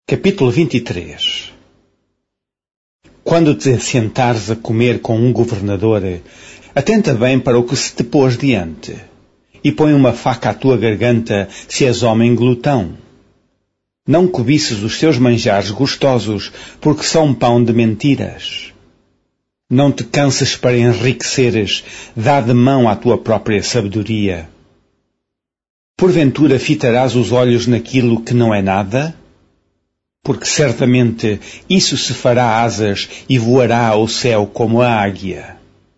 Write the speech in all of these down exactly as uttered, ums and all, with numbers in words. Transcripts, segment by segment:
Capítulo vinte e três. Quando te assentares a comer com um governador, atenta bem para o que se te pôs diante, e põe uma faca à tua garganta se és homem glutão. Não cobices os seus manjares gostosos, porque são pão de mentiras. Não te canses para enriqueceres, dá de mão à tua própria sabedoria. Porventura fitarás os olhos naquilo que não é nada? Porque certamente isso se fará asas e voará ao céu como a águia.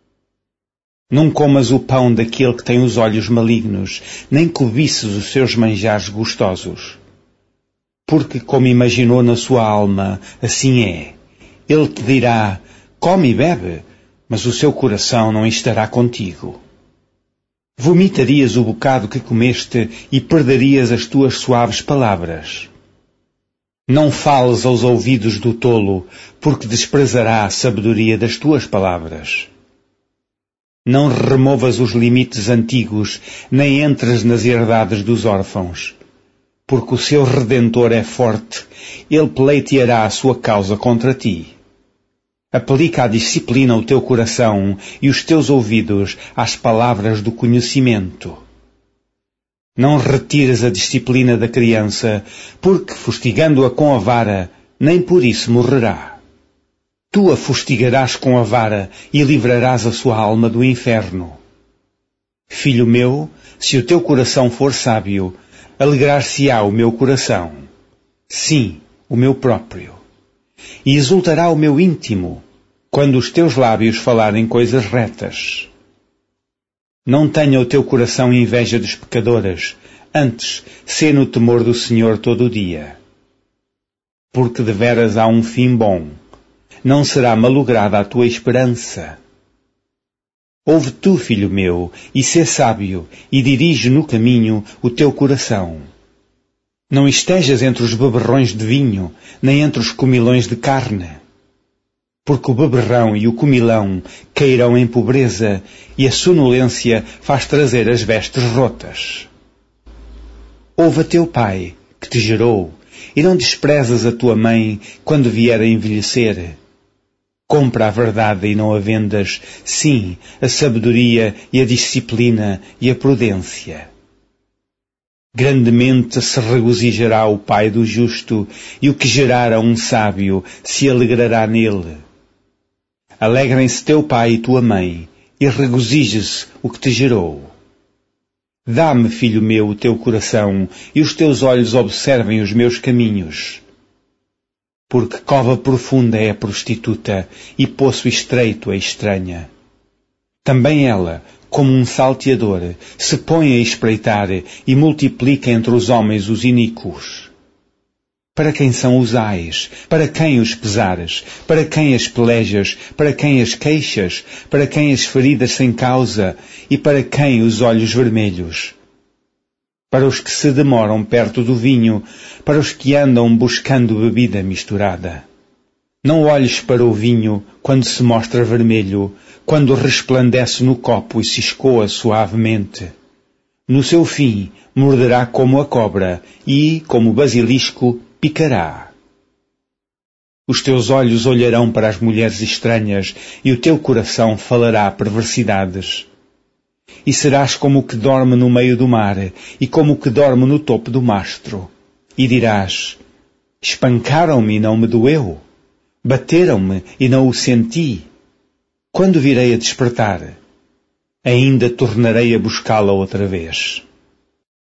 Não comas o pão daquele que tem os olhos malignos, nem cobices os seus manjares gostosos. Porque, como imaginou na sua alma, assim é. Ele te dirá, come e bebe, mas o seu coração não estará contigo. Vomitarias o bocado que comeste e perderias as tuas suaves palavras. Não fales aos ouvidos do tolo, porque desprezará a sabedoria das tuas palavras. Não removas os limites antigos, nem entres nas herdades dos órfãos. Porque o seu Redentor é forte, ele pleiteará a sua causa contra ti. Aplica a disciplina o teu coração e os teus ouvidos às palavras do conhecimento. Não retires a disciplina da criança, porque, fustigando-a com a vara, nem por isso morrerá. Tu a fustigarás com a vara e livrarás a sua alma do inferno. Filho meu, se o teu coração for sábio, alegrar-se-á o meu coração. Sim, o meu próprio. E exultará o meu íntimo, quando os teus lábios falarem coisas retas. Não tenha o teu coração inveja dos pecadores, antes, sê no temor do Senhor todo o dia. Porque deveras há um fim bom, não será malograda a tua esperança. Ouve tu, filho meu, e sê sábio, e dirige no caminho o teu coração. Não estejas entre os beberrões de vinho, nem entre os comilões de carne. Porque o beberrão e o comilão cairão em pobreza, e a sonolência faz trazer as vestes rotas. Ouve a teu pai, que te gerou, e não desprezas a tua mãe quando vier a envelhecer. Compra a verdade e não a vendas, sim, a sabedoria e a disciplina e a prudência. Grandemente se regozijará o pai do justo, e o que gerar a um sábio se alegrará nele. Alegrem-se teu pai e tua mãe, e regozije-se o que te gerou. Dá-me, filho meu, o teu coração, e os teus olhos observem os meus caminhos. Porque cova profunda é a prostituta, e poço estreito a estranha. Também ela, como um salteador, se põe a espreitar e multiplica entre os homens os iníquos. Para quem são os ais? Para quem os pesares? Para quem as pelejas? Para quem as queixas? Para quem as feridas sem causa? E para quem os olhos vermelhos? Para os que se demoram perto do vinho, para os que andam buscando bebida misturada. Não olhes para o vinho quando se mostra vermelho, quando resplandece no copo e se escoa suavemente. No seu fim, morderá como a cobra e, como o basilisco, picará. Os teus olhos olharão para as mulheres estranhas e o teu coração falará perversidades. E serás como o que dorme no meio do mar e como o que dorme no topo do mastro. E dirás, espancaram-me e não me doeu. Bateram-me e não o senti. Quando virei a despertar, ainda tornarei a buscá-la outra vez.